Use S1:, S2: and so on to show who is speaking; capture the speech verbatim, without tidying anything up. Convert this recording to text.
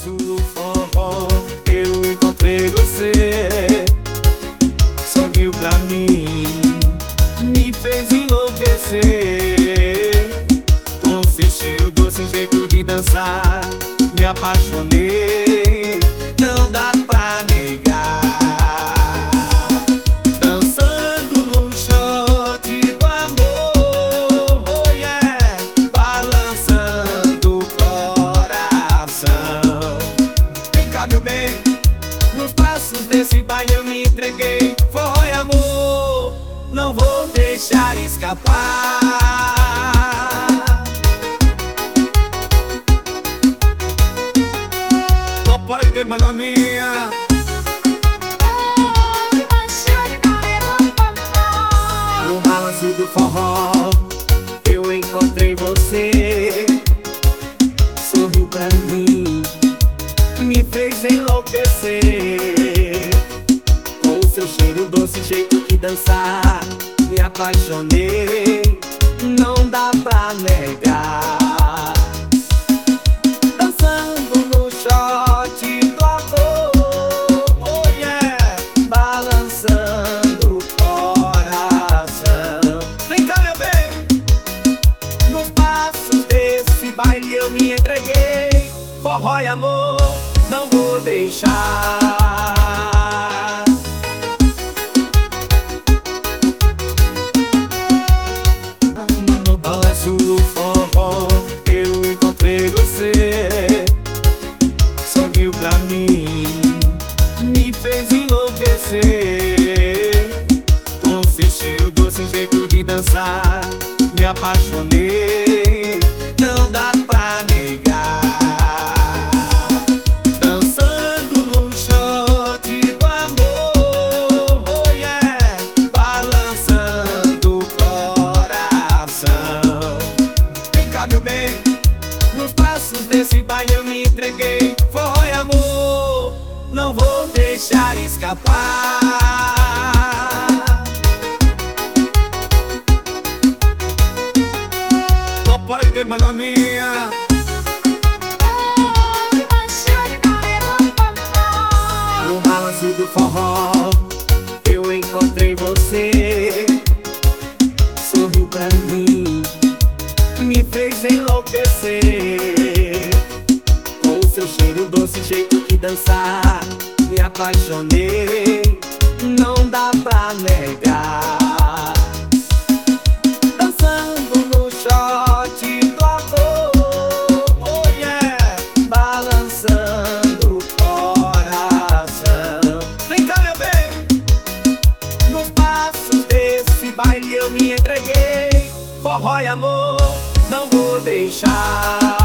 S1: balanço do forró eu encontrei você. Sorriu pra mim, me fez enlouquecer. Com seu estilo doce, jeito de dançar, me apaixonei. Não dá pra negar. Dançando no shot do amor, oh yeah, balançando o coração. Vem cá, meu bem, nos passos desse baile eu me entreguei. Foi amor, não vou deixar escapar. Não pode ter mais a minha. No balanço do forró eu encontrei você. Sorriu pra mim, me fez enlouquecer. Com o seu cheiro doce, jeito de dançar, me apaixonei. Não dá pra negar. Dançando no shot do amor, oh yeah, balançando o coração. Vem cá, meu bem, nos passos desse baile eu me entreguei. Forró e amor, não vou deixar. No balanço do forró eu encontrei você. Sorriu pra mim, me fez enlouquecer. Com seu estilo doce, jeito de dançar, me apaixonei. Não dá pra negar. Dançando no shot do amor, oh yeah, balançando o coração. Vem cá, meu bem, nos passos desse baile eu me entreguei. Foi amor, não vou deixar escapar. Não pode ter mais a minha. No balanço do forró eu encontrei você. Sorriu pra mim, me fez enlouquecer. Com o seu cheiro doce, jeito de dançar, me apaixonei. Não dá pra negar. Dançando no shot do amor, oh yeah, balançando o coração. Vem cá, meu bem, nos passos desse baile eu me entreguei. Forró e amor, não vou deixar.